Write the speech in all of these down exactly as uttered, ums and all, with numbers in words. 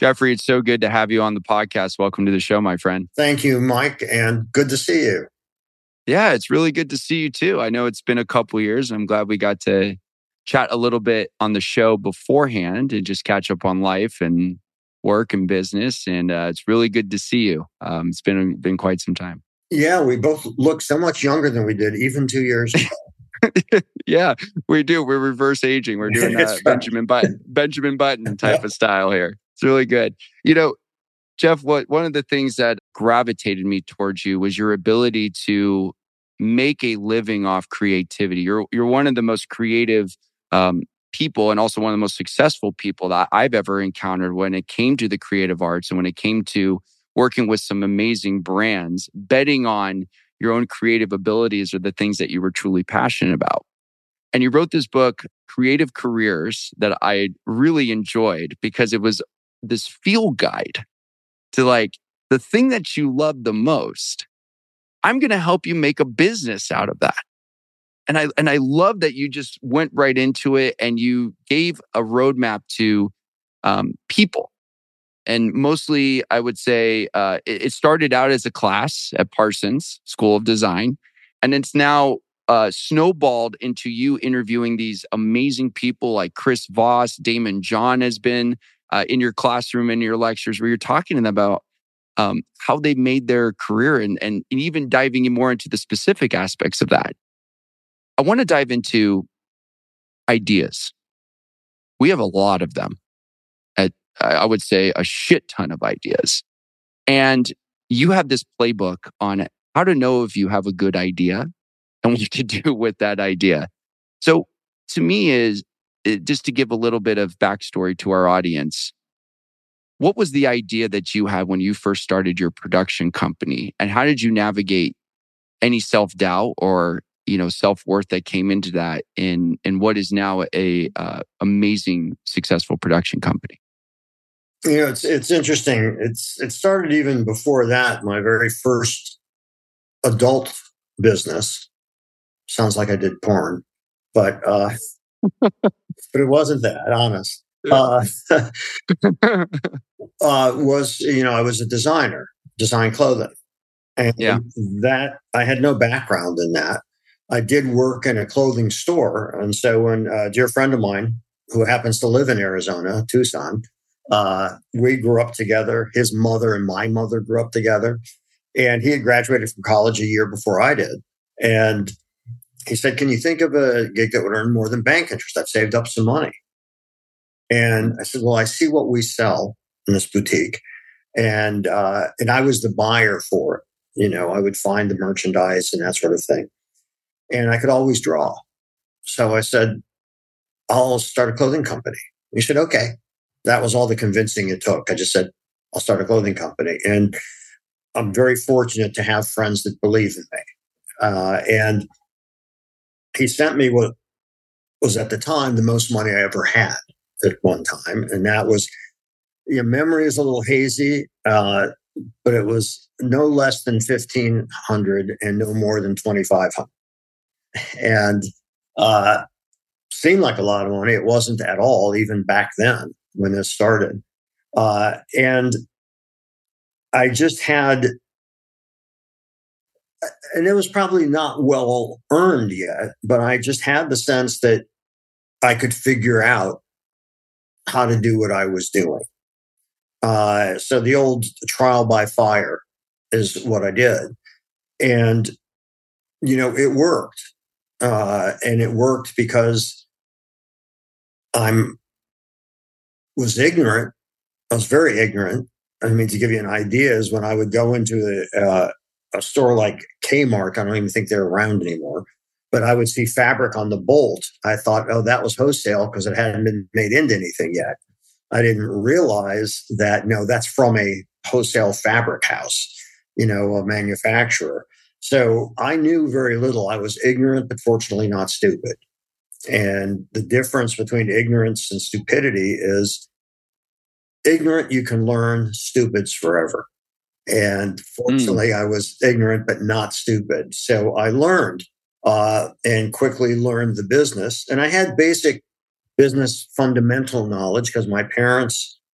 Jeffrey, it's so good to have you on the podcast. Welcome to the show, my friend. Thank you, Mike, and good to see you. Yeah, it's really good to see you too. I know it's been a couple years. I'm glad we got to chat a little bit on the show beforehand and just catch up on life and work and business. And uh, it's really good to see you. Um, it's been been quite some time. Yeah, we both look so much younger than we did even two years ago. Yeah, we do. We're reverse aging. We're doing that right. Benjamin Button, Benjamin Button type of style here. It's really good. You know, Jeff, what one of the things that gravitated me towards you was your ability to make a living off creativity. You're you're one of the most creative um, people, and also one of the most successful people that I've ever encountered when it came to the creative arts and when it came to working with some amazing brands. Betting on your own creative abilities are the things that you were truly passionate about. And you wrote this book, Creative Careers, that I really enjoyed because it was this field guide to like the thing that you love the most. I'm going to help you make a business out of that. And I and I love that you just went right into it and you gave a roadmap to um, people. And mostly, I would say uh, it, it started out as a class at Parsons School of Design, and it's now uh, snowballed into you interviewing these amazing people like Chris Voss, Damon John has been uh, in your classroom and your lectures where you're talking to them about um, how they made their career and, and and even diving more into the specific aspects of that. I want to dive into ideas. We have a lot of them. At, I would say a shit ton of ideas. And you have this playbook on how to know if you have a good idea and what you can do with that idea. So to me is, it, just to give a little bit of backstory to our audience, what was the idea that you had when you first started your production company? And how did you navigate any self-doubt or you know, self-worth that came into that in, in what is now a uh, amazing, successful production company? You know, it's it's interesting. It's it started even before that. My very first adult business. Sounds like I did porn, but uh, but it wasn't that. Honest. Uh, uh, was you know I was a designer, design clothing, and yeah. that I had no background in that. I did work in a clothing store, and so when a dear friend of mine who happens to live in Arizona, Tucson. Uh, we grew up together. His mother and my mother grew up together. And he had graduated from college a year before I did. And he said, can you think of a gig that would earn more than bank interest? I've saved up some money. And I said, well, I see what we sell in this boutique. And, uh, and I was the buyer for it. You know, I would find the merchandise and that sort of thing. And I could always draw. So I said, I'll start a clothing company. He said, okay. That was all the convincing it took. I just said, I'll start a clothing company. And I'm very fortunate to have friends that believe in me. Uh, and he sent me what was at the time the most money I ever had at one time. And that was, your memory is a little hazy, uh, but it was no less than fifteen hundred and no more than twenty-five hundred. And uh, seemed like a lot of money. It wasn't at all, even back then when this started. Uh, and I just had, and it was probably not well earned yet, but I just had the sense that I could figure out how to do what I was doing. Uh, so the old trial by fire is what I did. And, you know, it worked. Uh, and it worked because I'm was ignorant. I was very ignorant. I mean, to give you an idea, is when I would go into a, uh, a store like Kmart, I don't even think they're around anymore, but I would see fabric on the bolt. I thought, oh, that was wholesale because it hadn't been made into anything yet. I didn't realize that, no, that's from a wholesale fabric house, you know, a manufacturer. So I knew very little. I was ignorant, but fortunately not stupid. And the difference between ignorance and stupidity is ignorant, you can learn, stupid's forever. And fortunately, mm. I was ignorant, but not stupid. So I learned uh, and quickly learned the business. And I had basic business fundamental knowledge because my parents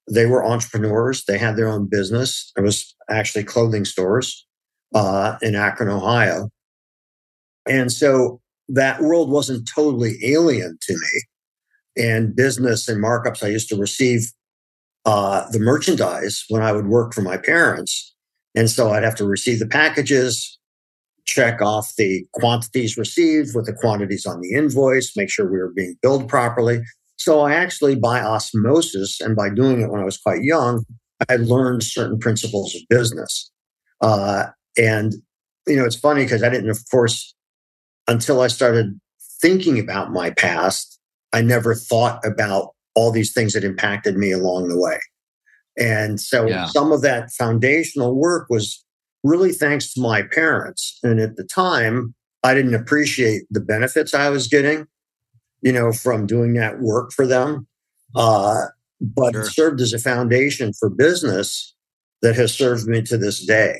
they were entrepreneurs. They had their own business. It was actually clothing stores uh, in Akron, Ohio. And so that world wasn't totally alien to me. And business and markups, I used to receive uh, the merchandise when I would work for my parents. And so I'd have to receive the packages, check off the quantities received with the quantities on the invoice, make sure we were being billed properly. So I actually, by osmosis and by doing it when I was quite young, I learned certain principles of business. Uh, and, you know, it's funny because I didn't, of course, until I started thinking about my past, I never thought about all these things that impacted me along the way. And so yeah. some of that foundational work was really thanks to my parents. And at the time, I didn't appreciate the benefits I was getting, you know, from doing that work for them. Uh, but sure. It served as a foundation for business that has served me to this day.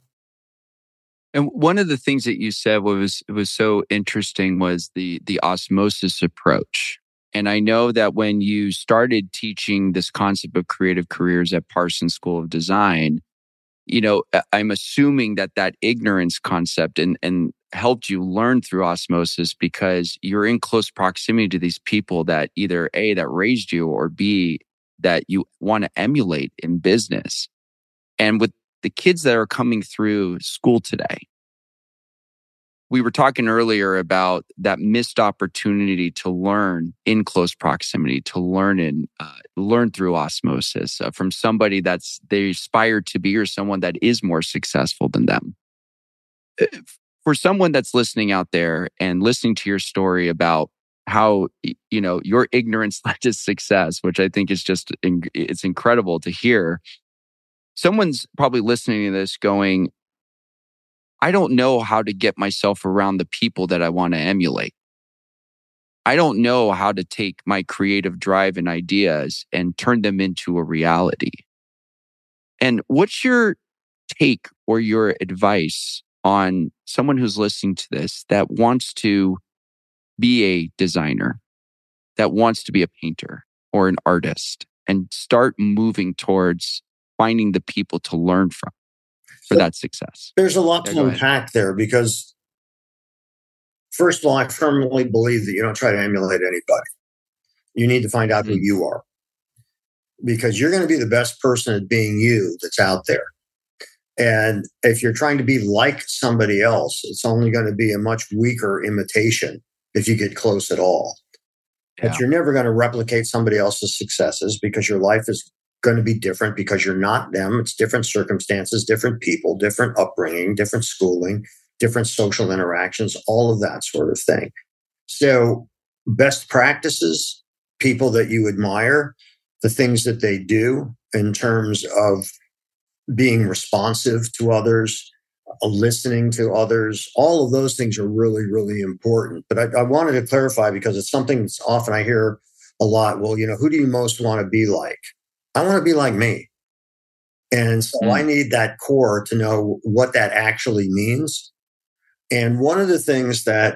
And one of the things that you said was was so interesting was the the osmosis approach. And I know that when you started teaching this concept of creative careers at Parsons School of Design, you know, I'm assuming that that ignorance concept and, and helped you learn through osmosis because you're in close proximity to these people that either A, that raised you, or B, that you want to emulate in business. And with the kids that are coming through school today, we were talking earlier about that missed opportunity to learn in close proximity, to learn in uh, learn through osmosis uh, from somebody that's they aspire to be or someone that is more successful than them. For someone that's listening out there and listening to your story about how you know your ignorance led to success, which I think is just it's incredible to hear. Someone's probably listening to this going, I don't know how to get myself around the people that I want to emulate. I don't know how to take my creative drive and ideas and turn them into a reality. And what's your take or your advice on someone who's listening to this that wants to be a designer, that wants to be a painter or an artist and start moving towards finding the people to learn from for that success? There's a lot yeah, to unpack ahead. there because, first of all, I firmly believe that you don't try to emulate anybody. You need to find out mm-hmm. who you are because you're going to be the best person at being you that's out there. And if you're trying to be like somebody else, it's only going to be a much weaker imitation if you get close at all. Yeah. But you're never going to replicate somebody else's successes because your life is going to be different because you're not them. It's different circumstances, different people, different upbringing, different schooling, different social interactions, all of that sort of thing. So best practices, people that you admire, the things that they do in terms of being responsive to others, listening to others, all of those things are really, really important. But I, I wanted to clarify because it's something that's often I hear a lot. Well, you know, who do you most want to be like? I want to be like me. And so mm. I need that core to know what that actually means. And one of the things that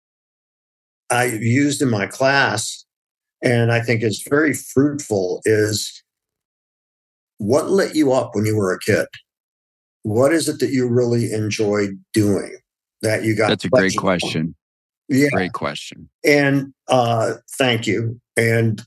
I used in my class, and I think is very fruitful, is what lit you up when you were a kid? What is it that you really enjoyed doing that you got? That's a great question. Yeah. Great question. And uh, thank you. And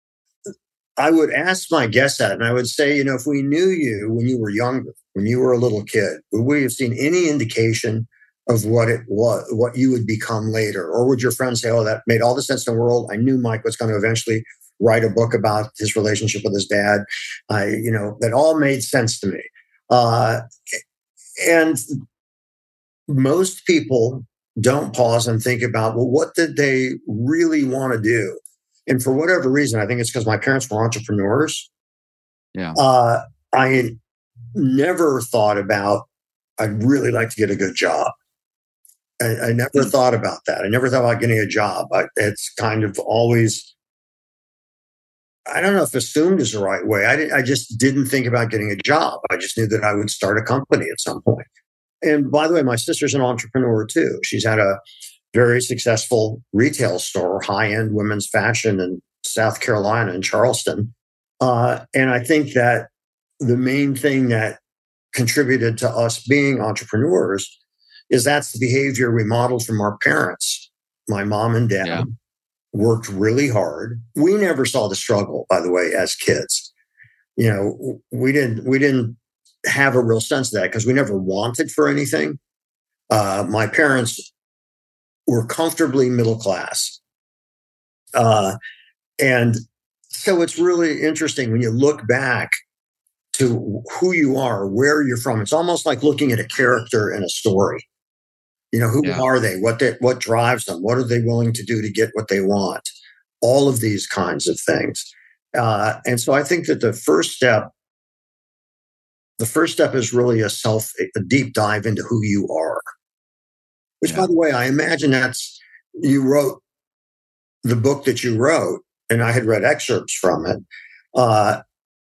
I would ask my guests that, and I would say, you know, if we knew you when you were younger, when you were a little kid, would we have seen any indication of what it was, what you would become later? Or would your friends say, oh, that made all the sense in the world. I knew Mike was going to eventually write a book about his relationship with his dad. I, you know, that all made sense to me. Uh, and most people don't pause and think about, well, what did they really want to do? And for whatever reason, I think it's because my parents were entrepreneurs. Yeah. Uh, I had never thought about, I'd really like to get a good job. I, I never mm-hmm. thought about that. I never thought about getting a job. I, it's kind of always, I don't know if assumed is the right way. I, did, I just didn't think about getting a job. I just knew that I would start a company at some point. And by the way, my sister's an entrepreneur too. She's had a very successful retail store, high-end women's fashion in South Carolina, in Charleston. Uh, and I think that the main thing that contributed to us being entrepreneurs is that's the behavior we modeled from our parents. My mom and dad yeah. worked really hard. We never saw the struggle, by the way, as kids. You know, we didn't we didn't have a real sense of that because we never wanted for anything. Uh, my parents were comfortably middle class. Uh, and so it's really interesting when you look back to who you are, where you're from. It's almost like looking at a character in a story. You know, who yeah. are they? What they, what drives them? What are they willing to do to get what they want? All of these kinds of things. Uh, and so I think that the first step, the first step is really a self, a deep dive into who you are. Which, yeah. by the way, I imagine that's, you wrote the book that you wrote, and I had read excerpts from it. Uh,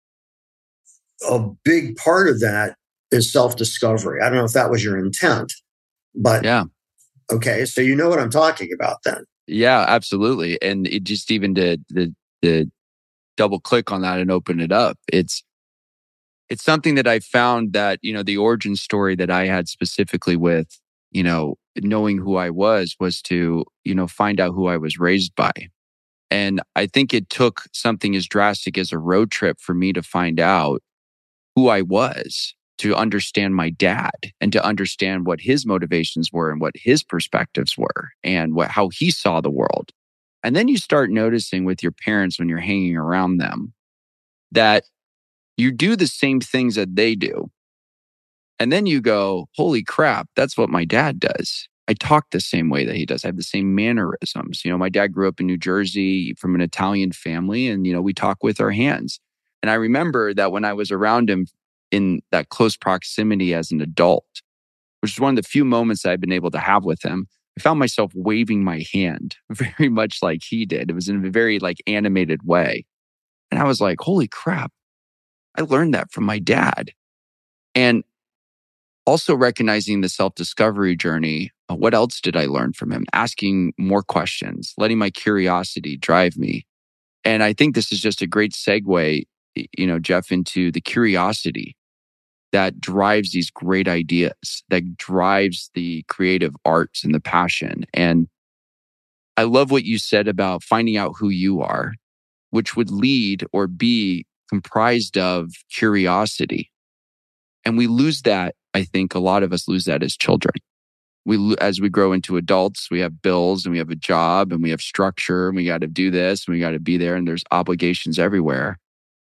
a big part of that is self-discovery. I don't know if that was your intent, but yeah. Okay, so you know what I'm talking about then. Yeah, absolutely. And it just even to, to, to double click on that and open it up, it's it's something that I found that, you know, the origin story that I had specifically with, you know, knowing who I was, was to, you know, find out who I was raised by. And I think it took something as drastic as a road trip for me to find out who I was, to understand my dad and to understand what his motivations were and what his perspectives were and what how he saw the world. And then you start noticing with your parents when you're hanging around them that you do the same things that they do. And then you go, holy crap, that's what my dad does. I talk the same way that he does. I have the same mannerisms. You know, my dad grew up in New Jersey from an Italian family, and, you know, we talk with our hands. And I remember that when I was around him in that close proximity as an adult, which is one of the few moments I've been able to have with him, I found myself waving my hand very much like he did. It was in a very like animated way. And I was like, holy crap, I learned that from my dad. And also recognizing the self-discovery journey, uh, what else did I learn from him? Asking more questions, letting my curiosity drive me. And I think this is just a great segue, you know, Jeff, into the curiosity that drives these great ideas, that drives the creative arts and the passion. And I love what you said about finding out who you are, which would lead or be comprised of curiosity. And we lose that. I think a lot of us lose that as children. We, as we grow into adults, we have bills and we have a job and we have structure and we got to do this and we got to be there and there's obligations everywhere.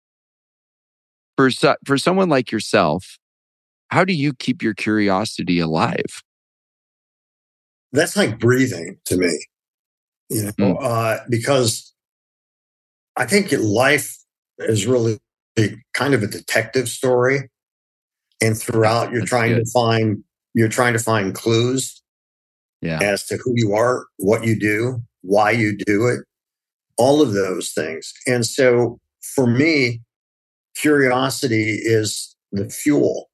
For, for someone like yourself, how do you keep your curiosity alive? That's like breathing to me, you know, mm. uh, because I think life is really kind of a detective story. And throughout, you're That's trying good. to find you're trying to find clues yeah. as to who you are, what you do, why you do it, all of those things. And so, for me, curiosity is the fuel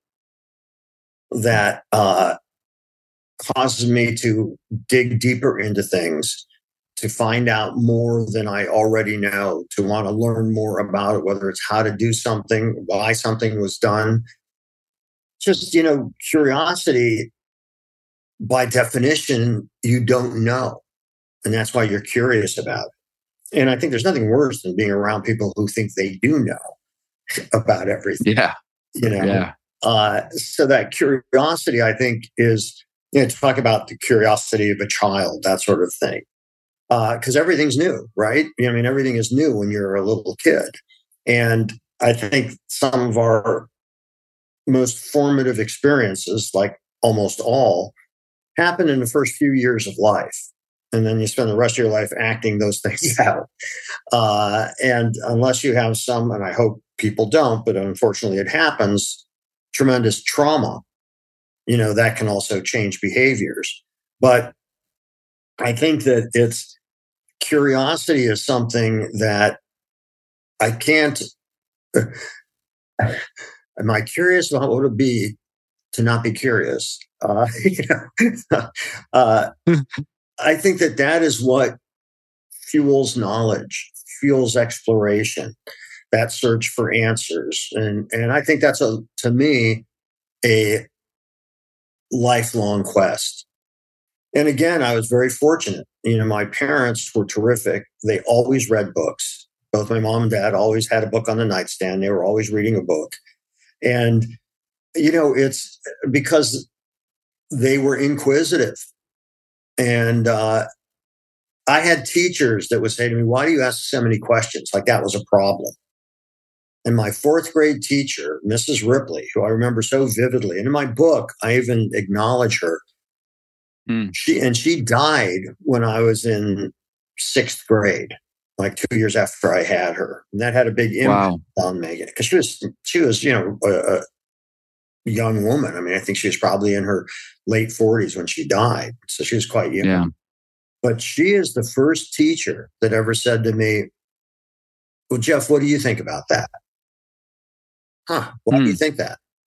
that uh, causes me to dig deeper into things, to find out more than I already know, to want to learn more about it, whether it's how to do something, why something was done. Just, you know, curiosity, by definition, you don't know. And that's why you're curious about it. And I think there's nothing worse than being around people who think they do know about everything. Yeah. You know, yeah. Uh, so that curiosity, I think, is, you know, to talk about the curiosity of a child, that sort of thing. Because uh, everything's new, right? I mean, everything is new when you're a little kid. And I think some of our most formative experiences, like almost all, happen in the first few years of life. And then you spend the rest of your life acting those things out. Uh, and unless you have some, and I hope people don't, but unfortunately it happens, tremendous trauma, you know, that can also change behaviors. But I think that it's curiosity is something that I can't. Am I curious about what it would be to not be curious? Uh, you know, uh, I think that that is what fuels knowledge, fuels exploration. that search for answers. And, and I think that's, a to me, a lifelong quest. And again, I was very fortunate. You know, my parents were terrific. They always read books. Both my mom and dad always had a book on the nightstand. They were always reading a book. And, you know, it's because they were inquisitive. And uh, I had teachers that would say to me, "Why do you ask so many questions?" Like that was a problem. And my fourth grade teacher, Missus Ripley, who I remember so vividly, and in my book, I even acknowledge her. Mm. She and she died when I was in sixth grade, like two years after I had her, and that had a big impact wow. on Megan because she was she was you know a, a young woman. I mean, I think she was probably in her late forties when she died, so she was quite young. Yeah. But she is the first teacher that ever said to me, "Well, Jeff, what do you think about that? Huh? Why mm. do you think that?"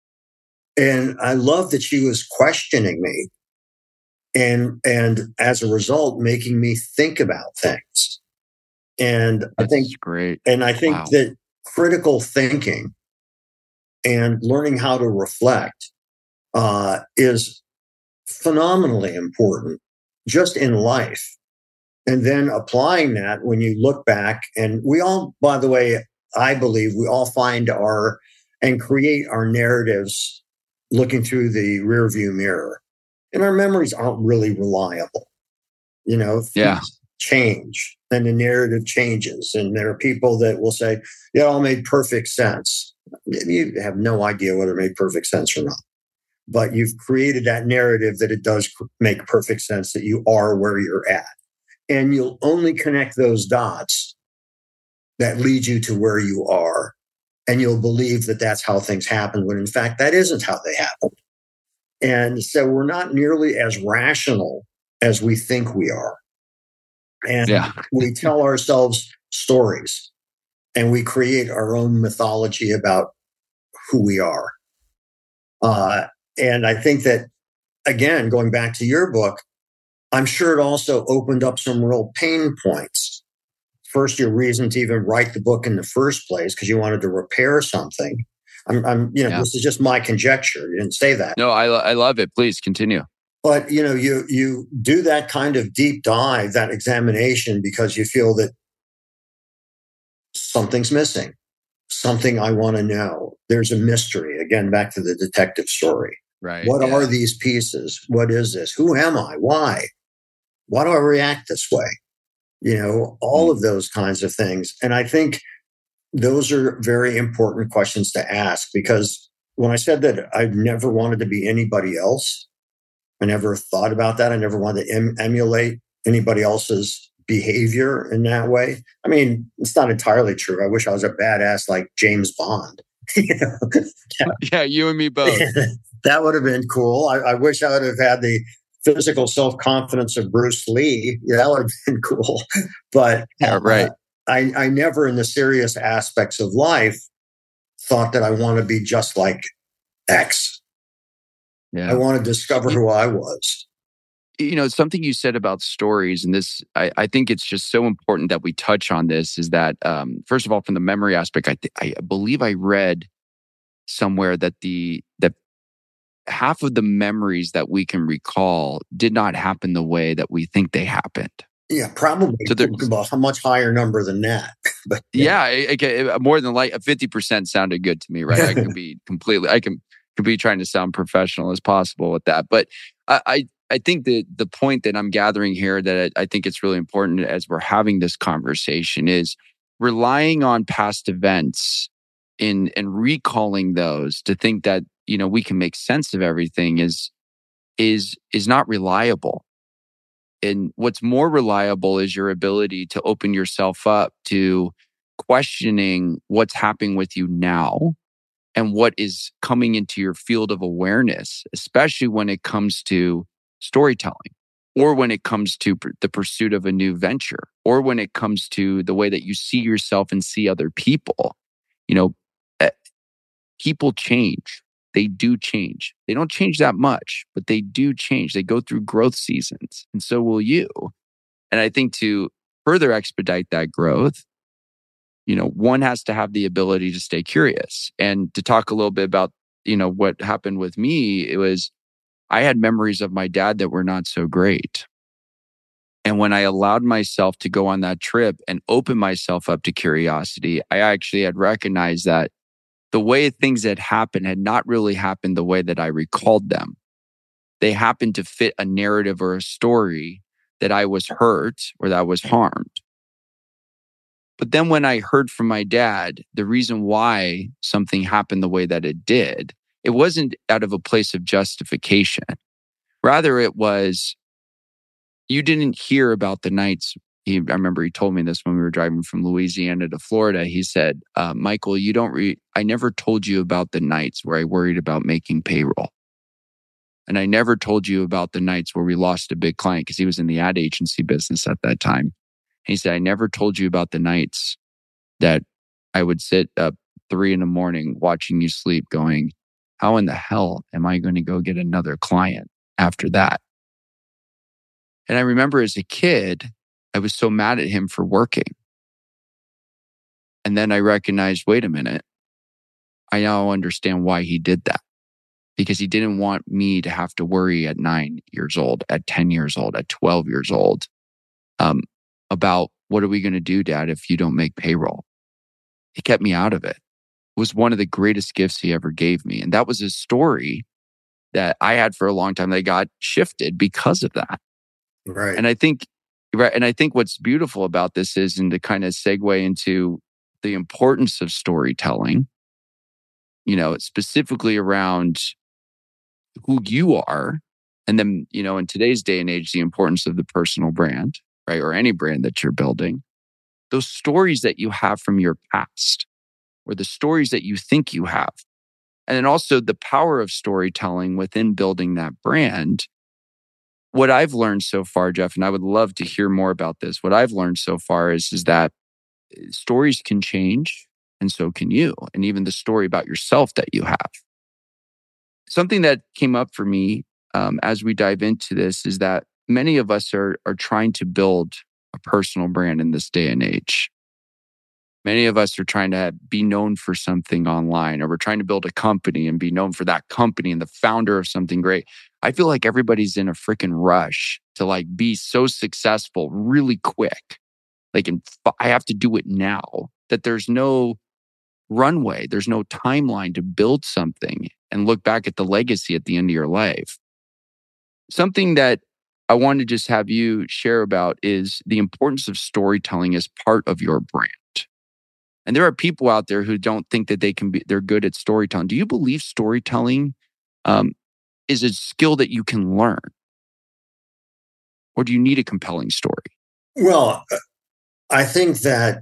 And I love that she was questioning me. And, and as a result, making me think about things. And That's I think, great. And I think wow. that critical thinking and learning how to reflect uh, is phenomenally important just in life. And then applying that when you look back, and we all, by the way, I believe we all find our and create our narratives looking through the rearview mirror. And our memories aren't really reliable. You know, yeah. things change and the narrative changes. And there are people that will say, "Yeah, it all made perfect sense." You have no idea whether it made perfect sense or not. But you've created that narrative that it does make perfect sense, that you are where you're at. And you'll only connect those dots that lead you to where you are. And you'll believe that that's how things happen, when in fact, that isn't how they happen. And so we're not nearly as rational as we think we are. And yeah. we tell ourselves stories and we create our own mythology about who we are. Uh, and I think that, again, going back to your book, I'm sure it also opened up some real pain points. First, your reason to even write the book in the first place, because you wanted to repair something. I'm, I'm, you know, yeah. this is just my conjecture. You didn't say that. No, I, I love it. Please continue. But, you know, you, you do that kind of deep dive, that examination, because you feel that something's missing, something I want to know. There's a mystery. Again, back to the detective story. Right. What yeah. are these pieces? What is this? Who am I? Why? Why do I react this way? You know, all mm. of those kinds of things. And I think those are very important questions to ask, because when I said that I never wanted to be anybody else, I never thought about that. I never wanted to em- emulate anybody else's behavior in that way. I mean, it's not entirely true. I wish I was a badass like James Bond. you know? yeah. yeah, you and me both. That would have been cool. I, I wish I would have had the physical self-confidence of Bruce Lee. Yeah, that would have been cool. But yeah, right. Uh, I, I never, in the serious aspects of life, thought that I want to be just like X. Yeah. I want to discover who I was. You know, something you said about stories, and this, I, I think it's just so important that we touch on this, is that, um, first of all, from the memory aspect, I, th- I believe I read somewhere that the that half of the memories that we can recall did not happen the way that we think they happened. Yeah, probably so a much higher number than that. But yeah, yeah it, it, more than like a fifty percent sounded good to me, right? I could be completely, I can could be trying to sound professional as possible with that. But I, I, I think that the point that I'm gathering here, that I, I think it's really important as we're having this conversation, is relying on past events in and recalling those to think that, you know, we can make sense of everything is is is not reliable. And what's more reliable is your ability to open yourself up to questioning what's happening with you now and what is coming into your field of awareness, especially when it comes to storytelling, or when it comes to pr- the pursuit of a new venture, or when it comes to the way that you see yourself and see other people. You know, uh, people change. They do change. They don't change that much, but they do change. They go through growth seasons, and so will you. And I think to further expedite that growth, you know, one has to have the ability to stay curious. And to talk a little bit about, you know, what happened with me, it was, I had memories of my dad that were not so great. And when I allowed myself to go on that trip and open myself up to curiosity, I actually had recognized that the way things had happened had not really happened the way that I recalled them. They happened to fit a narrative or a story that I was hurt or that I was harmed. But then when I heard from my dad, the reason why something happened the way that it did, it wasn't out of a place of justification. Rather, it was, you didn't hear about the nights. He, I remember he told me this when we were driving from Louisiana to Florida. He said, uh, Michael, you don't re- I never told you about the nights where I worried about making payroll. And I never told you about the nights where we lost a big client because he was in the ad agency business at that time. He said, I never told you about the nights that I would sit up three in the morning watching you sleep going, how in the hell am I going to go get another client after that? And I remember as a kid, I was so mad at him for working. And then I recognized, wait a minute, I now understand why he did that. Because he didn't want me to have to worry at nine years old, at ten years old, at twelve years old, um, about what are we going to do, Dad, if you don't make payroll? He kept me out of it. It was one of the greatest gifts he ever gave me. And that was a story that I had for a long time that got shifted because of that. Right. And I think, right, and I think what's beautiful about this is, and to kind of segue into the importance of storytelling, you know, specifically around who you are. And then, you know, in today's day and age, the importance of the personal brand, right? Or any brand that you're building. Those stories that you have from your past or the stories that you think you have. And then also the power of storytelling within building that brand. What I've learned so far, Jeff, and I would love to hear more about this. What I've learned so far is, is that stories can change and so can you. And even the story about yourself that you have. Something that came up for me um, as we dive into this is that many of us are, are trying to build a personal brand in this day and age. Many of us are trying to be known for something online, or we're trying to build a company and be known for that company and the founder of something great. I feel like everybody's in a freaking rush to like be so successful really quick. Like, in, I have to do it now, that there's no runway. There's no timeline to build something and look back at the legacy at the end of your life. Something that I want to just have you share about is the importance of storytelling as part of your brand. And there are people out there who don't think that they can be, they're good at storytelling. Do you believe storytelling um, is a skill that you can learn? Or do you need a compelling story? Well, I think that,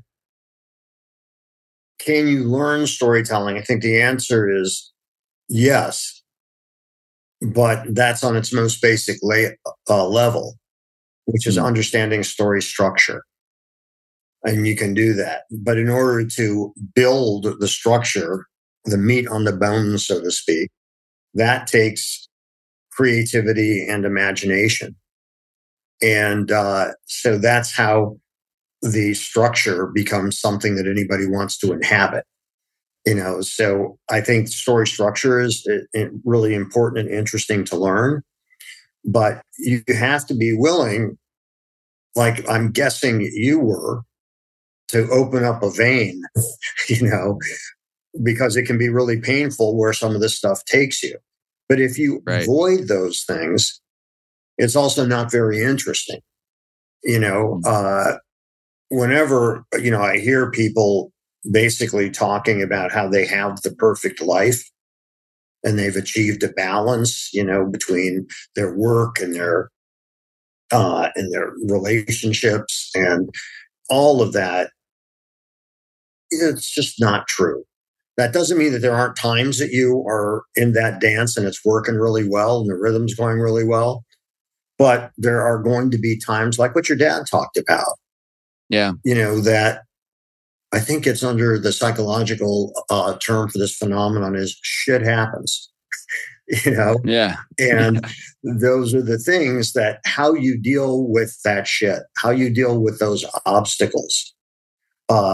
can you learn storytelling? I think the answer is yes, but that's on its most basic la- uh, level, which is mm-hmm. understanding story structure. And you can do that. But in order to build the structure, the meat on the bone, so to speak, that takes creativity and imagination. And uh, so that's how the structure becomes something that anybody wants to inhabit. You know, so I think story structure is really important and interesting to learn. But you have to be willing, like I'm guessing you were, to open up a vein, you know, because it can be really painful where some of this stuff takes you. But if you right. avoid those things, it's also not very interesting. You know, uh, whenever, you know, I hear people basically talking about how they have the perfect life and they've achieved a balance, you know, between their work and their, uh, and their relationships and all of that, it's just not true. That doesn't mean that there aren't times that you are in that dance and it's working really well and the rhythm's going really well. But there are going to be times like what your dad talked about. Yeah. You know, that I think it's under the psychological uh, term for this phenomenon is shit happens. You know? Yeah. And yeah. those are the things that how you deal with that shit, how you deal with those obstacles uh,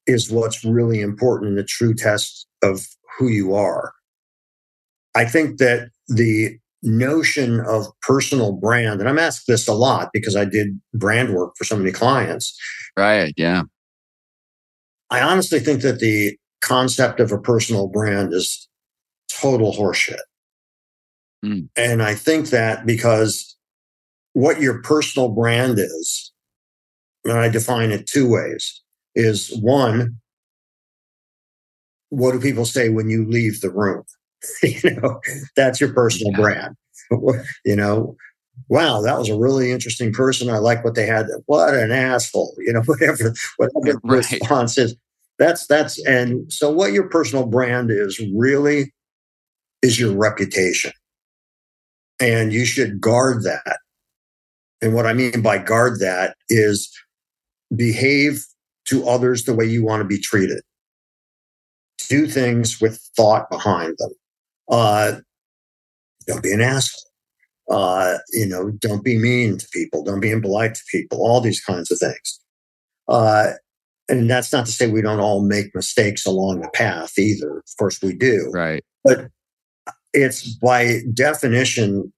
is what's really important in the true test of who you are. I think that the notion of personal brand, and I'm asked this a lot because I did brand work for so many clients. Right. Yeah. I honestly think that the concept of a personal brand is total horseshit. Mm. And I think that because what your personal brand is, and I define it two ways, is one, what do people say when you leave the room? You know, that's your personal yeah. brand. You know, wow, that was a really interesting person. I like what they had. What an asshole. You know, whatever, whatever the right. response is. That's, that's, and so what your personal brand is really is your reputation. And you should guard that. And what I mean by guard that is behave to others the way you want to be treated. Do things with thought behind them. Uh, don't be an asshole. Uh, you know, don't be mean to people. Don't be impolite to people. All these kinds of things. Uh, and that's not to say we don't all make mistakes along the path either. Of course we do. Right. But it's by definition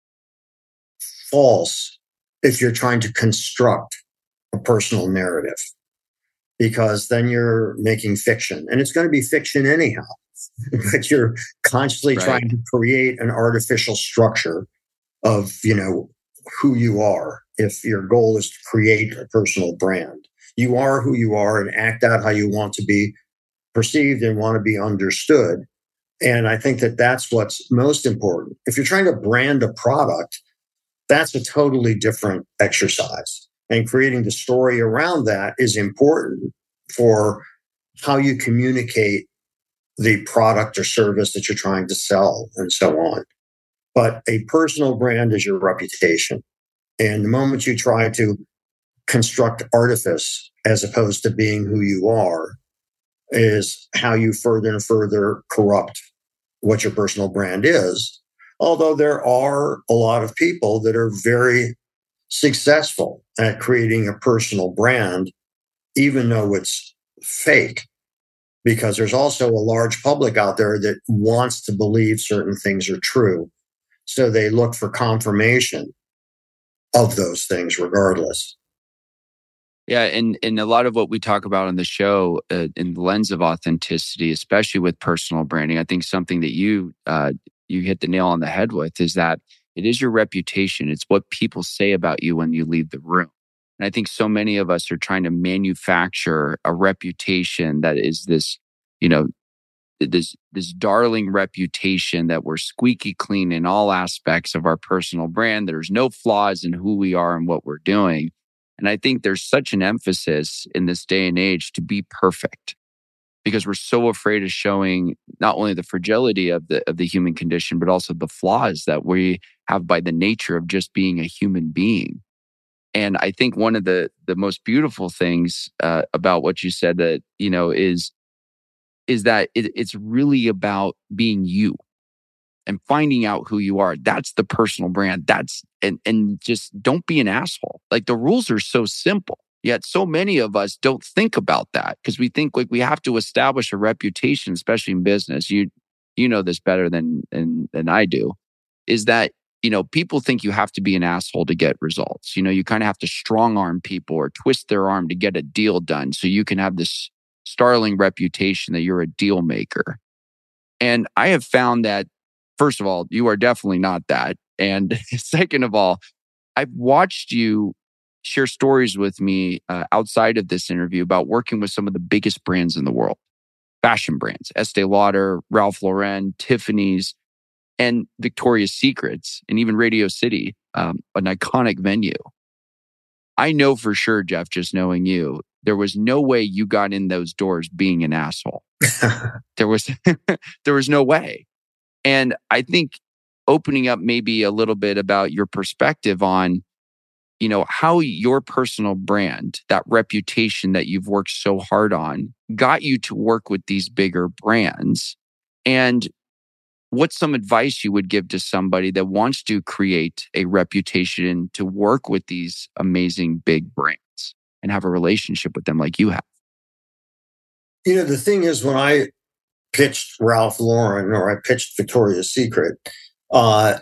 false if you're trying to construct a personal narrative, because then you're making fiction, and it's going to be fiction anyhow. But you're consciously right. trying to create an artificial structure of, you know, who you are. If your goal is to create a personal brand, you are who you are and act out how you want to be perceived and want to be understood. And I think that that's what's most important. If you're trying to brand a product, that's a totally different exercise. And creating the story around that is important for how you communicate the product or service that you're trying to sell and so on. But a personal brand is your reputation. And the moment you try to construct artifice as opposed to being who you are is how you further and further corrupt what your personal brand is. Although there are a lot of people that are very successful at creating a personal brand, even though it's fake, because there's also a large public out there that wants to believe certain things are true. So they look for confirmation of those things regardless. Yeah, and and a lot of what we talk about on the show uh, in the lens of authenticity, especially with personal branding, I think something that you uh, you hit the nail on the head with is that it is your reputation. It's what people say about you when you leave the room. And I think so many of us are trying to manufacture a reputation that is this, you know, this this darling reputation that we're squeaky clean in all aspects of our personal brand. There's no flaws in who we are and what we're doing. And I think there's such an emphasis in this day and age to be perfect, because we're so afraid of showing not only the fragility of the of the human condition, but also the flaws that we have by the nature of just being a human being. And I think one of the the most beautiful things uh, about what you said that, you know, is is that it, it's really about being you and finding out who you are. That's the personal brand. That's and and just don't be an asshole. Like, the rules are so simple, yet so many of us don't think about that because we think like we have to establish a reputation, especially in business. You you know this better than than, than I do. Is that, you know, people think you have to be an asshole to get results. You know, you kind of have to strong arm people or twist their arm to get a deal done, so you can have this startling reputation that you're a deal maker. And I have found that, first of all, you are definitely not that. And second of all, I've watched you share stories with me uh, outside of this interview about working with some of the biggest brands in the world, fashion brands, Estee Lauder, Ralph Lauren, Tiffany's, and Victoria's Secrets, and even Radio City, um, an iconic venue. I know for sure, Jeff, just knowing you, there was no way you got in those doors being an asshole. there was there was no way. And I think opening up maybe a little bit about your perspective on, you know, how your personal brand, that reputation that you've worked so hard on, got you to work with these bigger brands. And what's some advice you would give to somebody that wants to create a reputation to work with these amazing big brands and have a relationship with them like you have? You know, the thing is, when I pitched Ralph Lauren or I pitched Victoria's Secret, uh,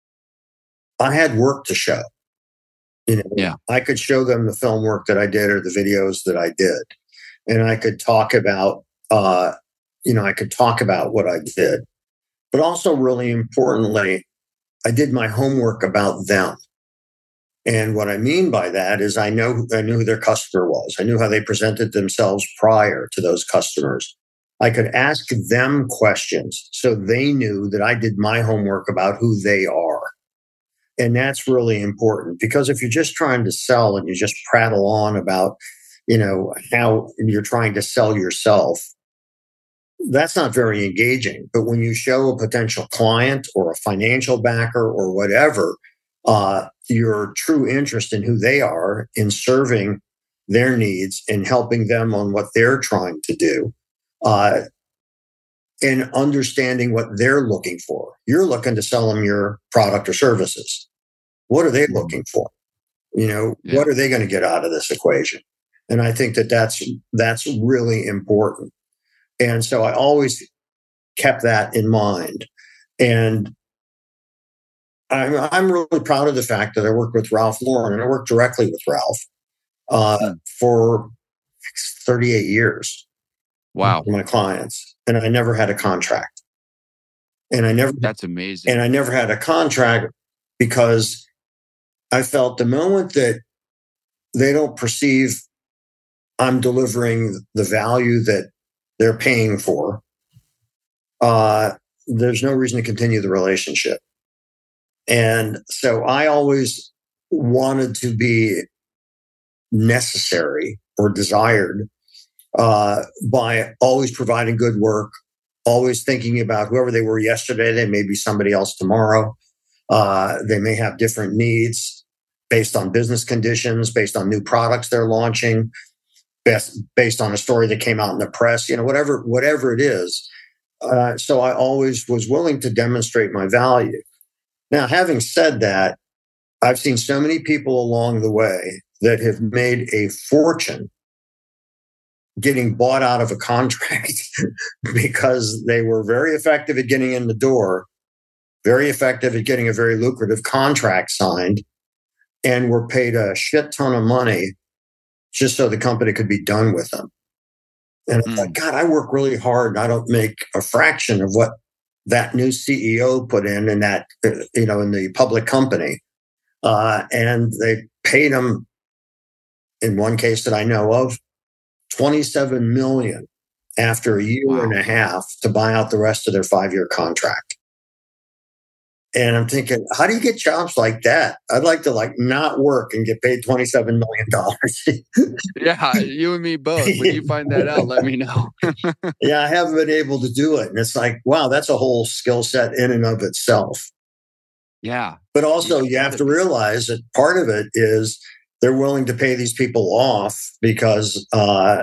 I had work to show. You know, Yeah. I could show them the film work that I did or the videos that I did, and I could talk about, uh, you know, I could talk about what I did. But also, really importantly, I did my homework about them. And what I mean by that is I know I knew who their customer was. I knew how they presented themselves prior to those customers. I could ask them questions so they knew that I did my homework about who they are. And that's really important, because if you're just trying to sell and you just prattle on about, you know, how you're trying to sell yourself, that's not very engaging. But when you show a potential client or a financial backer or whatever, uh, your true interest in who they are, in serving their needs and helping them on what they're trying to do, uh, and understanding what they're looking for. You're looking to sell them your product or services. What are they looking for? You know, Yeah. what are they going to get out of this equation? And I think that that's, that's really important. And so I always kept that in mind. And I'm, I'm really proud of the fact that I worked with Ralph Lauren, and I worked directly with Ralph uh, hmm. for thirty-eight years. Wow. For my clients. And I never had a contract. And I never, that's amazing. And I never had a contract because I felt the moment that they don't perceive I'm delivering the value that they're paying for, uh, there's no reason to continue the relationship. And so I always wanted to be necessary or desired uh, by always providing good work, always thinking about whoever they were yesterday, they may be somebody else tomorrow. Uh, they may have different needs based on business conditions, based on new products they're launching, best, based on a story that came out in the press, you know, whatever, whatever it is. Uh, so I always was willing to demonstrate my value. Now, having said that, I've seen so many people along the way that have made a fortune getting bought out of a contract because they were very effective at getting in the door, very effective at getting a very lucrative contract signed, and were paid a shit ton of money just so the company could be done with them. And mm. I thought, God, I work really hard and I don't make a fraction of what that new C E O put in in that, you know, in the public company. Uh, and they paid him, in one case that I know of, twenty-seven million dollars after a year wow. and a half to buy out the rest of their five-year contract. And I'm thinking, how do you get jobs like that? I'd like to like not work and get paid twenty-seven million dollars. Yeah, you and me both. When you find that out, let me know. Yeah, I haven't been able to do it. And it's like, wow, that's a whole skill set in and of itself. Yeah. But also you have to realize that part of it is they're willing to pay these people off because uh,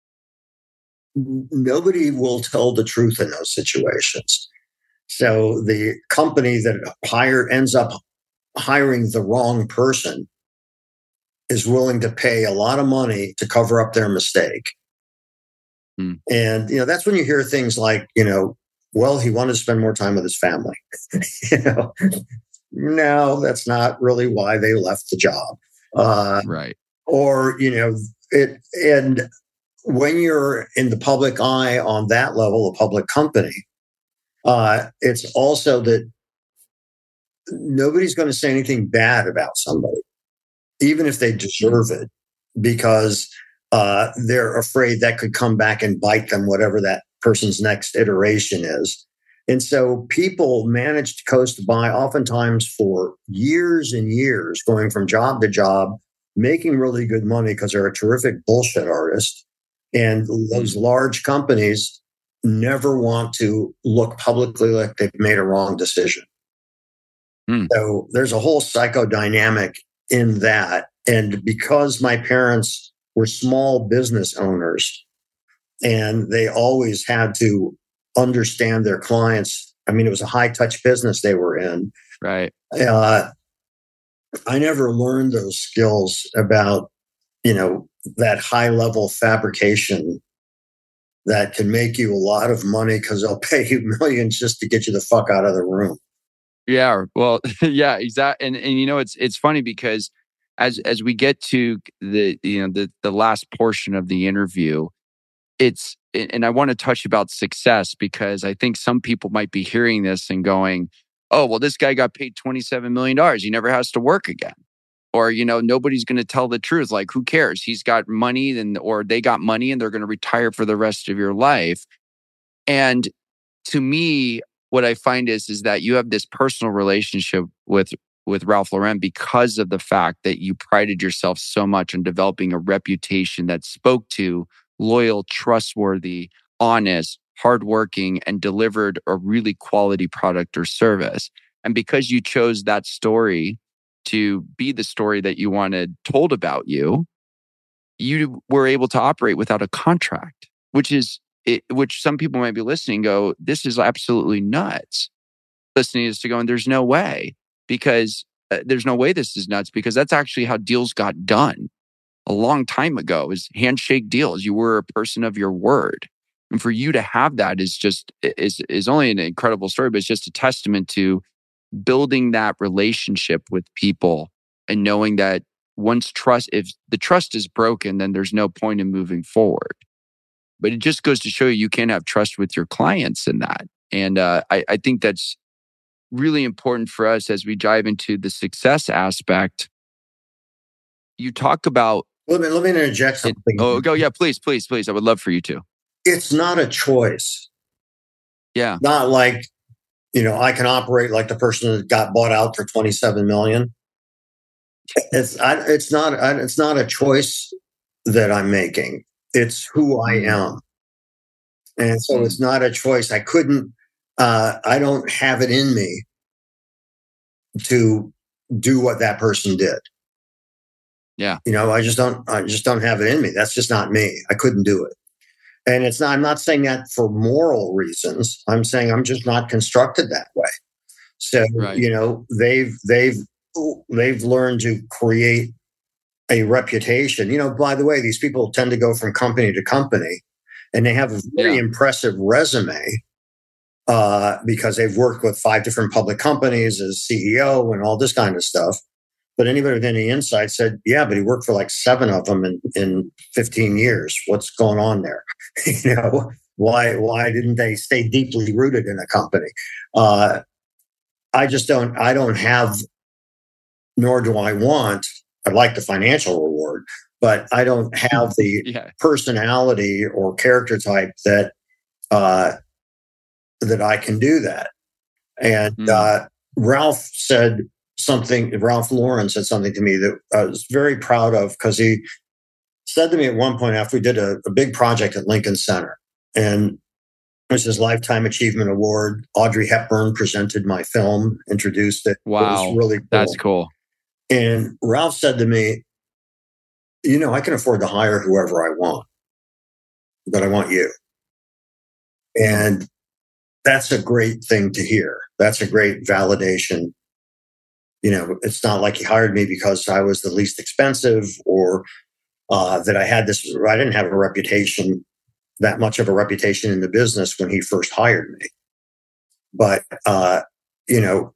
nobody will tell the truth in those situations. So the company that hire ends up hiring the wrong person is willing to pay a lot of money to cover up their mistake. Hmm. And, you know, that's when you hear things like, you know, well, he wanted to spend more time with his family. You know, no, that's not really why they left the job. Uh, right. Or, you know, it, and when you're in the public eye on that level, a public company, uh, it's also that nobody's going to say anything bad about somebody, even if they deserve it, because uh, they're afraid that could come back and bite them, whatever that person's next iteration is. And so people manage to coast by oftentimes for years and years, going from job to job, making really good money because they're a terrific bullshit artist. And those large companies never want to look publicly like they've made a wrong decision. Mm. So there's a whole psychodynamic in that. And because my parents were small business owners and they always had to understand their clients, I mean, it was a high touch business they were in. Right. Uh, I never learned those skills about, you know, that high level fabrication that can make you a lot of money because they'll pay you millions just to get you the fuck out of the room. Yeah, well, yeah, exactly. And and you know, it's it's funny because as as we get to the you know the the last portion of the interview, it's and I want to touch about success because I think some people might be hearing this and going, "Oh, well, this guy got paid twenty-seven million dollars. He never has to work again." Or, you know, nobody's going to tell the truth. Like, who cares? He's got money and or they got money and they're going to retire for the rest of your life. And to me, what I find is, is that you have this personal relationship with, with Ralph Lauren because of the fact that you prided yourself so much on developing a reputation that spoke to loyal, trustworthy, honest, hardworking, and delivered a really quality product or service. And because you chose that story to be the story that you wanted told about you, you were able to operate without a contract, which is it, which some people might be listening and go, this is absolutely nuts. Listening is to go, and there's no way because uh, there's no way this is nuts because that's actually how deals got done a long time ago is handshake deals. You were a person of your word. And for you to have that is just, is, is only an incredible story, but it's just a testament to building that relationship with people and knowing that once trust, if the trust is broken, then there's no point in moving forward. But it just goes to show you, you can't have trust with your clients in that. And uh, I, I think that's really important for us as we dive into the success aspect. You talk about... Let me, let me interject something. It, oh, go. Yeah, please, please, please. I would love for you to. It's not a choice. Yeah. Not like, you know, I can operate like the person that got bought out for twenty-seven million. It's I, it's not I, it's not a choice that I'm making. It's who I am, and so it's not a choice. I couldn't. Uh, I don't have it in me to do what that person did. Yeah, you know, I just don't. I just don't have it in me. That's just not me. I couldn't do it. And it's not, I'm not saying that for moral reasons. I'm saying I'm just not constructed that way. So, right. you know, they've, they've, they've learned to create a reputation. You know, by the way, these people tend to go from company to company and they have a very yeah. impressive resume uh, because they've worked with five different public companies as C E O and all this kind of stuff. But anybody with any insight said, yeah, but he worked for like seven of them in, in fifteen years. What's going on there? you know, why why didn't they stay deeply rooted in a company? Uh, I just don't, I don't have, nor do I want, I'd like the financial reward, but I don't have the yeah. personality or character type that, uh, that I can do that. And mm. uh, Ralph said, something, Ralph Lauren said something to me that I was very proud of because he said to me at one point after we did a, a big project at Lincoln Center, and it was his Lifetime Achievement Award. Audrey Hepburn presented my film, introduced it. Wow. It was really cool. That's cool. And Ralph said to me, you know, I can afford to hire whoever I want, but I want you. And that's a great thing to hear. That's a great validation. You know, it's not like he hired me because I was the least expensive or uh, that I had this, I didn't have a reputation, that much of a reputation in the business when he first hired me. But, uh, you know,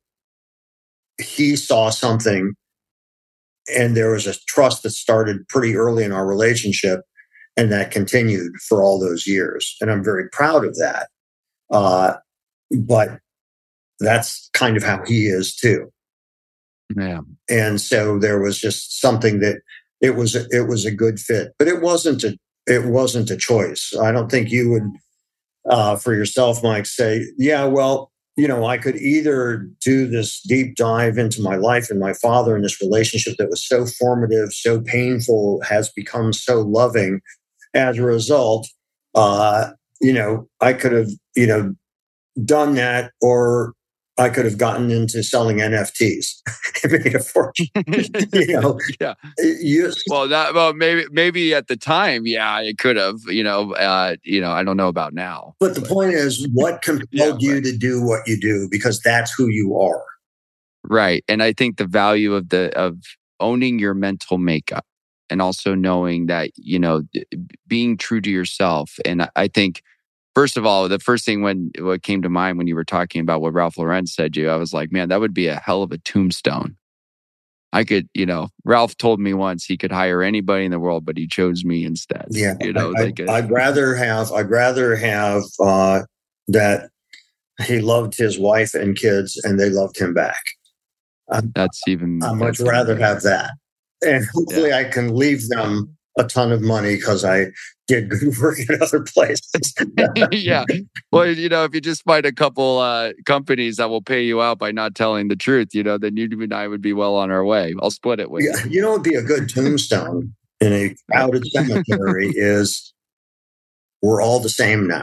he saw something and there was a trust that started pretty early in our relationship and that continued for all those years. And I'm very proud of that. Uh, but that's kind of how he is too. Yeah. And so there was just something that it was, it was a good fit, but it wasn't a, it wasn't a choice. I don't think you would, uh, for yourself, Mike, say, yeah, well, you know, I could either do this deep dive into my life and my father and this relationship that was so formative, so painful, has become so loving. As a result, uh, you know, I could have, you know, done that, or I could have gotten into selling N F Ts and made a fortune. you know, yeah. You, well, that well, maybe maybe at the time, yeah, it could have. You know, uh, you know, I don't know about now. But the but, point is, what compelled yeah, you right. to do what you do? Because that's who you are, right? And I think the value of the of owning your mental makeup and also knowing that, you know, being true to yourself. And I think, first of all, the first thing when what came to mind when you were talking about what Ralph Lauren said to you, I was like, man, that would be a hell of a tombstone. I could, you know, Ralph told me once he could hire anybody in the world, but he chose me instead. Yeah, you know, I, like a, I'd rather have, I'd rather have uh, that he loved his wife and kids, and they loved him back. I'm, that's even. I'd much that's rather even have that, and hopefully, yeah. I can leave them a ton of money because I did good work in other places. Yeah. Well, you know, if you just find a couple uh, companies that will pay you out by not telling the truth, you know, then you and I would be well on our way. I'll split it with yeah, you. You know, it'd be a good tombstone in a crowded cemetery is we're all the same now.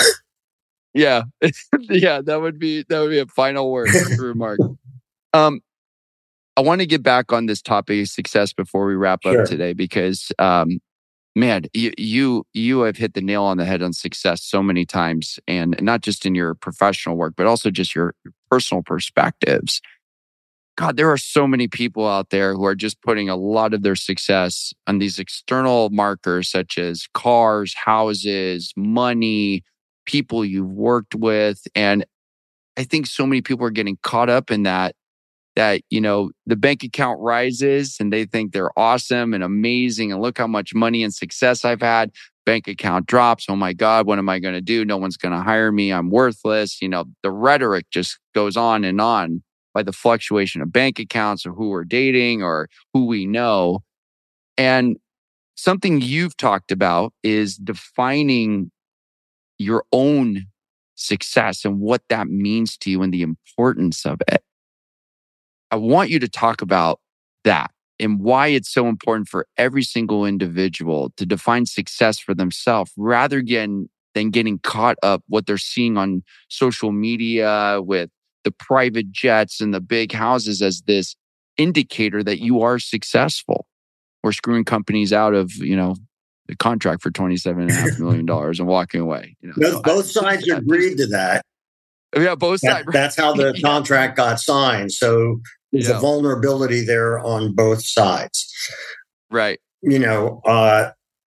Yeah. Yeah. That would be, that would be a final word remark. Um, I want to get back on this topic of success before we wrap Sure. up today, because, um, man, you, you you have hit the nail on the head on success so many times, and not just in your professional work, but also just your personal perspectives. God, there are so many people out there who are just putting a lot of their success on these external markers, such as cars, houses, money, people you've worked with. And I think so many people are getting caught up in that. That, you know, the bank account rises and they think they're awesome and amazing. And look how much money and success I've had. Bank account drops. Oh my God, what am I going to do? No one's going to hire me. I'm worthless. You know, the rhetoric just goes on and on by the fluctuation of bank accounts or who we're dating or who we know. And something you've talked about is defining your own success and what that means to you and the importance of it. I want you to talk about that and why it's so important for every single individual to define success for themselves rather than, than getting caught up what they're seeing on social media with the private jets and the big houses as this indicator that you are successful. We're screwing companies out of, you know, the contract for twenty-seven and a half million dollars and walking away. You know, both, so both I, sides yeah, agreed to that. Yeah, both sides. That, that's how the yeah. contract got signed. So there's yeah. a vulnerability there on both sides. Right. You know, uh,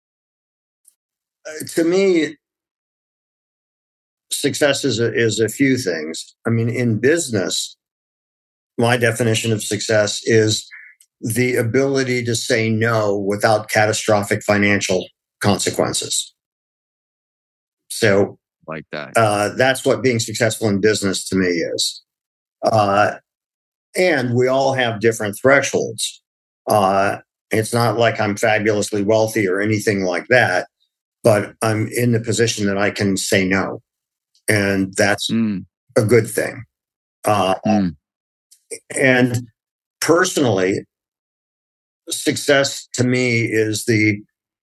to me, success is a, is a few things. I mean, in business, my definition of success is the ability to say no without catastrophic financial consequences. So, like that. Uh, that's what being successful in business to me is. Uh, and we all have different thresholds. Uh, it's not like I'm fabulously wealthy or anything like that, but I'm in the position that I can say no. And that's mm. a good thing. Uh, mm. And personally, success to me is the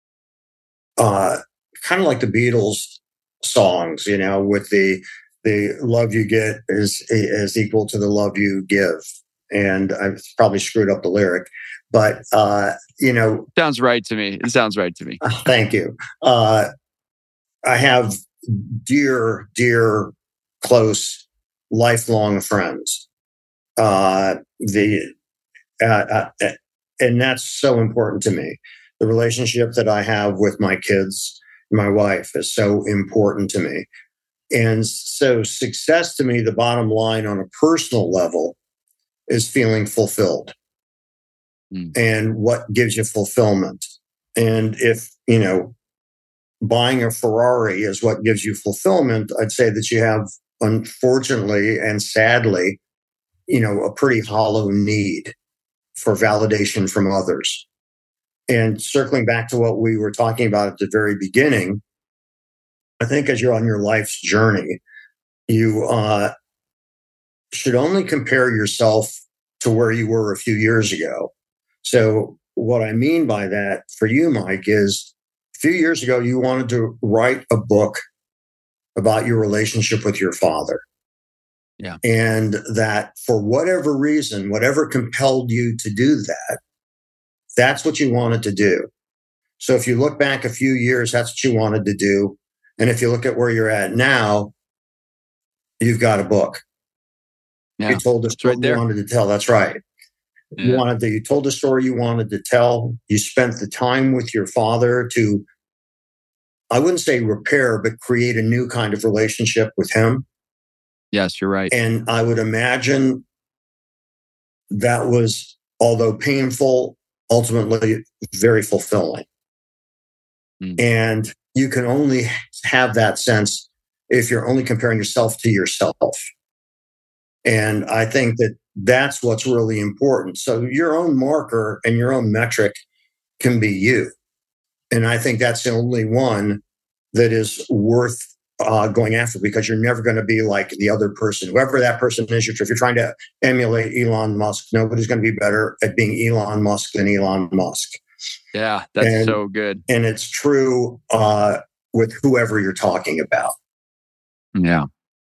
uh, kind of like the Beatles songs, you know, with the the love you get is is equal to the love you give. And I've probably screwed up the lyric, but uh, you know, sounds right to me. It sounds right to me. Uh, thank you. Uh, I have dear, dear, close, lifelong friends. Uh, the uh, uh, and that's so important to me. The relationship that I have with my kids, my wife, is so important to me. And so success to me, the bottom line on a personal level, is feeling fulfilled. Mm. And what gives you fulfillment? And if, you know, buying a Ferrari is what gives you fulfillment, I'd say that you have, unfortunately and sadly, you know, a pretty hollow need for validation from others. And circling back to what we were talking about at the very beginning, I think as you're on your life's journey, you uh, should only compare yourself to where you were a few years ago. So what I mean by that for you, Mike, is a few years ago, you wanted to write a book about your relationship with your father. Yeah. And that for whatever reason, whatever compelled you to do that, that's what you wanted to do. So if you look back a few years, that's what you wanted to do. And if you look at where you're at now, you've got a book. Yeah, you told us what right you wanted to tell. That's right. Yeah. You wanted to, you told the story you wanted to tell. You spent the time with your father to, I wouldn't say repair, but create a new kind of relationship with him. Yes, you're right. And I would imagine that was, although painful, ultimately very fulfilling. Mm. And you can only have that sense if you're only comparing yourself to yourself. And I think that that's what's really important. So your own marker and your own metric can be you. And I think that's the only one that is worth uh, going after, because you're never going to be like the other person. Whoever that person is, if you're trying to emulate Elon Musk, nobody's going to be better at being Elon Musk than Elon Musk. Yeah, that's and, so good. And it's true uh, with whoever you're talking about. Yeah.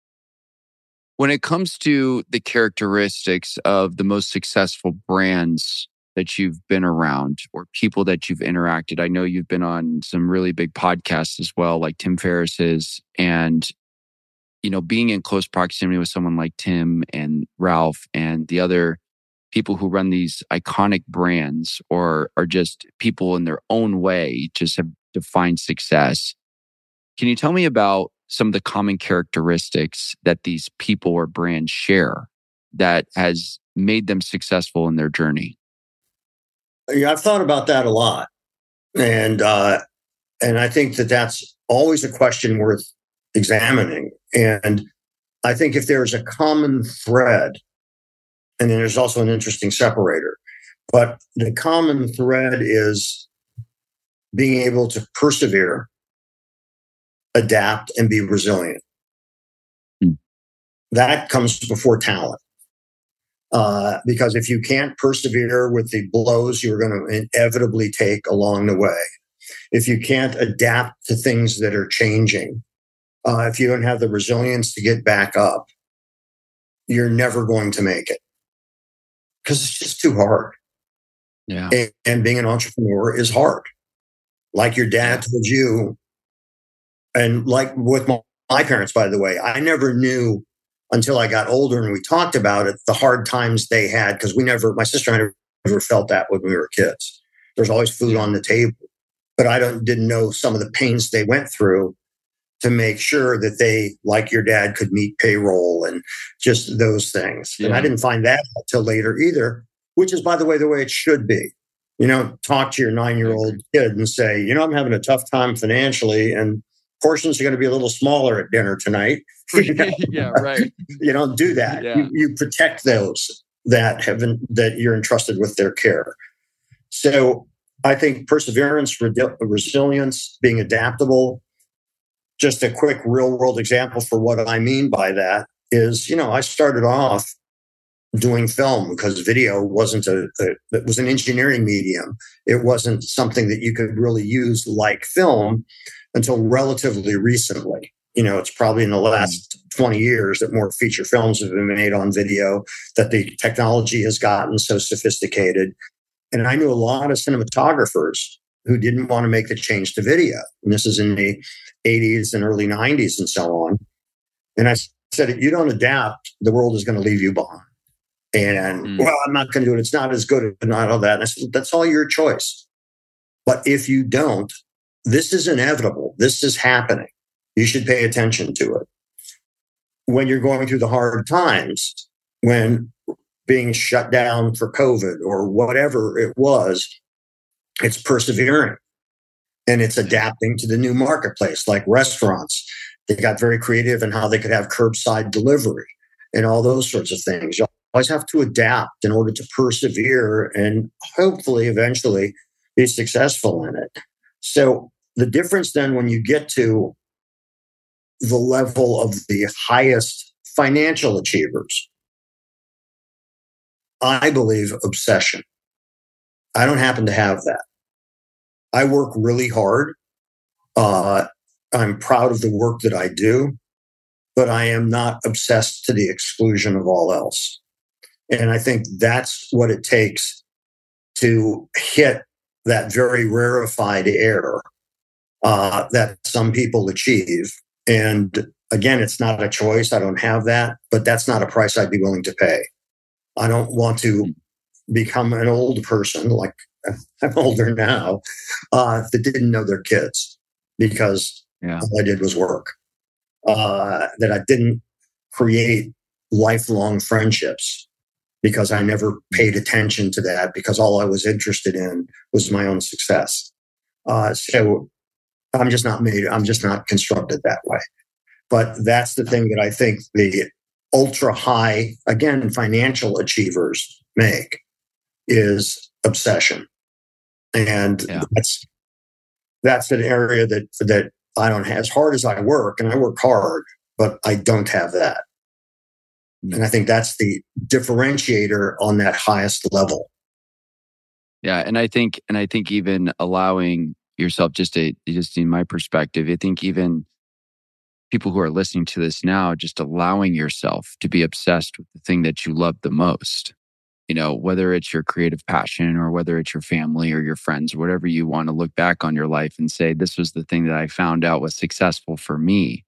When it comes to the characteristics of the most successful brands that you've been around or people that you've interacted, I know you've been on some really big podcasts as well, like Tim Ferriss's, and, you know, being in close proximity with someone like Tim and Ralph and the other people who run these iconic brands or are just people in their own way, just have defined success. Can you tell me about some of the common characteristics that these people or brands share that has made them successful in their journey? Yeah, I've thought about that a lot. And, uh, and I think that that's always a question worth examining. And I think if there's a common thread, and then there's also an interesting separator, but the common thread is being able to persevere, adapt, and be resilient. Hmm. That comes before talent. Uh, because if you can't persevere with the blows you're going to inevitably take along the way, if you can't adapt to things that are changing, uh, if you don't have the resilience to get back up, you're never going to make it, because it's just too hard. Yeah. And, and being an entrepreneur is hard. Like your dad told you, and like with my, my parents, by the way, I never knew until I got older and we talked about it, the hard times they had, because we never, my sister and I never felt that when we were kids. There's always food on the table, but I don't didn't know some of the pains they went through to make sure that they, like your dad, could meet payroll and just those things. Yeah. And I didn't find that until later either, which is, by the way, the way it should be. You know, talk to your nine-year-old kid and say, you know, I'm having a tough time financially, and portions are going to be a little smaller at dinner tonight. You know? Yeah, right. You don't do that. Yeah. You, you protect those that have been, that you're entrusted with their care. So I think perseverance, re- resilience, being adaptable. Just a quick real-world example for what I mean by that is, you know, I started off doing film because video wasn't a, a it was an engineering medium. It wasn't something that you could really use like film until relatively recently. You know, it's probably in the last twenty years that more feature films have been made on video, that the technology has gotten so sophisticated. And I knew a lot of cinematographers who didn't want to make the change to video. And this is in the eighties and early nineties and so on. And I said, if you don't adapt, the world is going to leave you behind. And, mm. well, I'm not going to do it. It's not as good and not all that. And I said, that's all your choice. But if you don't, this is inevitable. This is happening. You should pay attention to it. When you're going through the hard times, when being shut down for COVID or whatever it was, it's persevering and it's adapting to the new marketplace, like restaurants. They got very creative in how they could have curbside delivery and all those sorts of things. You always have to adapt in order to persevere and hopefully eventually be successful in it. So the difference then when you get to the level of the highest financial achievers, I believe obsession. I don't happen to have that. I work really hard. Uh, I'm proud of the work that I do, but I am not obsessed to the exclusion of all else. And I think that's what it takes to hit that very rarefied air uh, that some people achieve. And again, it's not a choice. I don't have that, but that's not a price I'd be willing to pay. I don't want to become an old person, like I'm older now, uh, that didn't know their kids because Yeah. all I did was work. Uh, that I didn't create lifelong friendships because I never paid attention to that because all I was interested in was my own success. Uh, so I'm just not made, I'm just not constructed that way. But that's the thing that I think the ultra high, again, financial achievers make is obsession. And Yeah. that's that's an area that that I don't have. As hard as I work, and I work hard, but I don't have that. Mm. And I think that's the differentiator on that highest level. Yeah, and I think, and I think even allowing yourself, just to, just in my perspective, I think even people who are listening to this now, just allowing yourself to be obsessed with the thing that you love the most. You know, whether it's your creative passion or whether it's your family or your friends, or whatever you want to look back on your life and say, this was the thing that I found out was successful for me,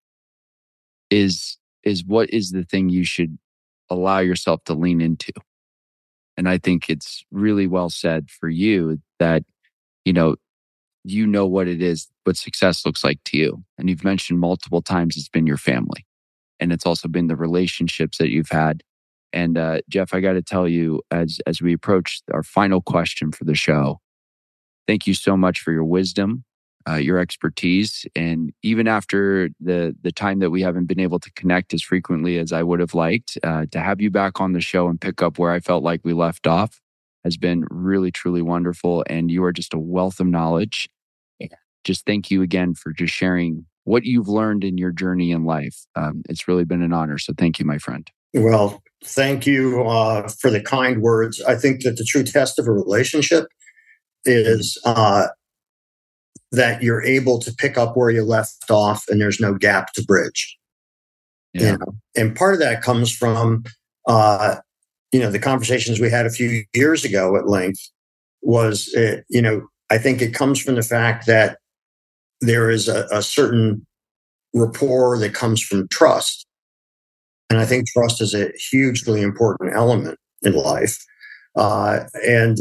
is is what is the thing you should allow yourself to lean into. And I think it's really well said for you that, you know, you know what it is, what success looks like to you. And you've mentioned multiple times it's been your family. And it's also been the relationships that you've had. And uh, Jeff, I got to tell you, as as we approach our final question for the show, thank you so much for your wisdom, uh, your expertise, and even after the the time that we haven't been able to connect as frequently as I would have liked, uh, to have you back on the show and pick up where I felt like we left off has been really, truly wonderful. And you are just a wealth of knowledge. Just thank you again for just sharing what you've learned in your journey in life. Um, it's really been an honor. So thank you, my friend. Well, thank you uh, for the kind words. I think that the true test of a relationship is uh, that you're able to pick up where you left off and there's no gap to bridge. Yeah. You know? And part of that comes from, uh, you know, the conversations we had a few years ago at length was, uh, you know, I think it comes from the fact that there is a, a certain rapport that comes from trust. And I think trust is a hugely important element in life. Uh, and,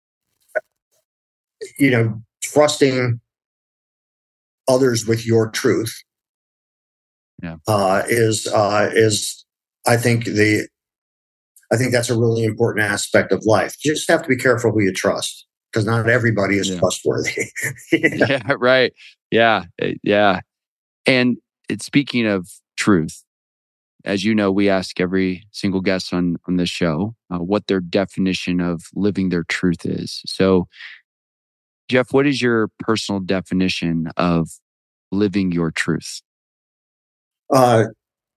you know, trusting others with your truth yeah. uh, is, uh, is, I think the, I think that's a really important aspect of life. You just have to be careful who you trust because not everybody is yeah. trustworthy. You know? Yeah, right. Yeah, yeah. And it's, speaking of truth, as you know, we ask every single guest on, on this show uh, what their definition of living their truth is. So, Jeff, what is your personal definition of living your truth? Uh,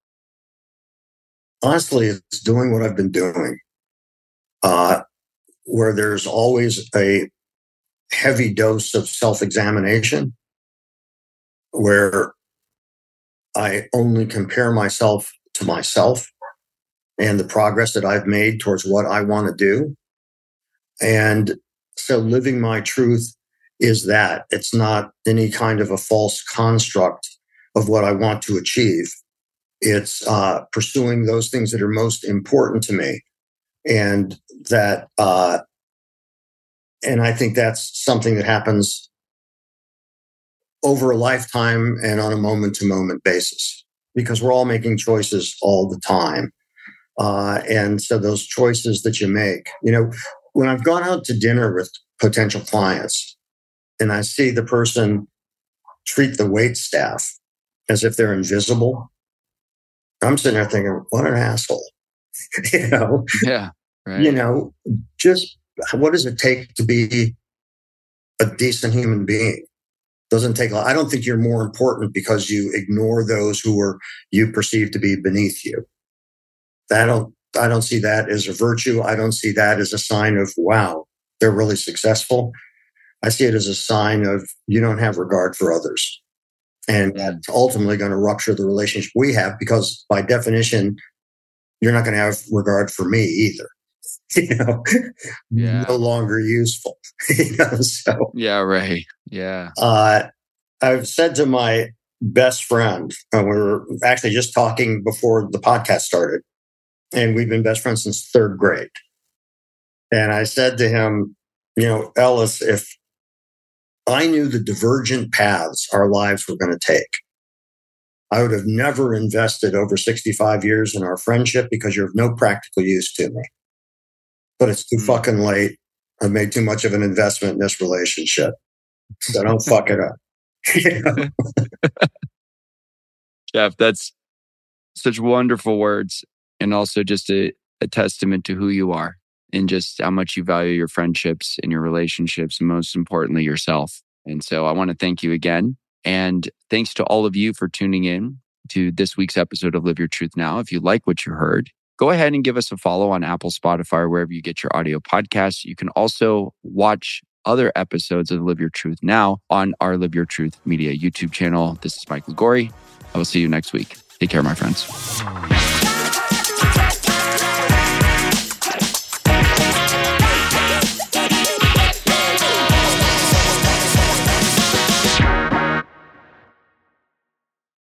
honestly, it's doing what I've been doing, uh, where there's always a heavy dose of self-examination, where I only compare myself to myself and the progress that I've made towards what I want to do. And so living my truth is that it's not any kind of a false construct of what I want to achieve. It's uh, pursuing those things that are most important to me. And that, uh, and I think that's something that happens over a lifetime and on a moment to moment basis, because we're all making choices all the time. Uh, and so those choices that you make, you know, when I've gone out to dinner with potential clients and I see the person treat the wait staff as if they're invisible, I'm sitting there thinking, what an asshole. you know? Yeah. Right. You know, just what does it take to be a decent human being? Doesn't take a lot. I don't think you're more important because you ignore those who are you perceive to be beneath you. I don't I don't see that as a virtue. I don't see that as a sign of, wow, they're really successful. I see it as a sign of you don't have regard for others. And that's ultimately going to rupture the relationship we have because by definition, you're not going to have regard for me either. You know, yeah. no longer useful. you know, so yeah, right. Yeah. Uh, I've said to my best friend, uh, we were actually just talking before the podcast started, and we've been best friends since third grade. And I said to him, you know, Ellis, if I knew the divergent paths our lives were going to take, I would have never invested over sixty-five years in our friendship because you're of no practical use to me. But it's too mm-hmm. fucking late. I've made too much of an investment in this relationship. So don't fuck it up. You know? Jeff, that's such wonderful words, and also just a, a testament to who you are and just how much you value your friendships and your relationships, and most importantly, yourself. And so I want to thank you again. And thanks to all of you for tuning in to this week's episode of Live Your Truth Now. If you like what you heard, go ahead and give us a follow on Apple, Spotify, or wherever you get your audio podcasts. You can also watch other episodes of Live Your Truth Now on our Live Your Truth Media YouTube channel. This is Mike Liguori. I will see you next week. Take care, my friends.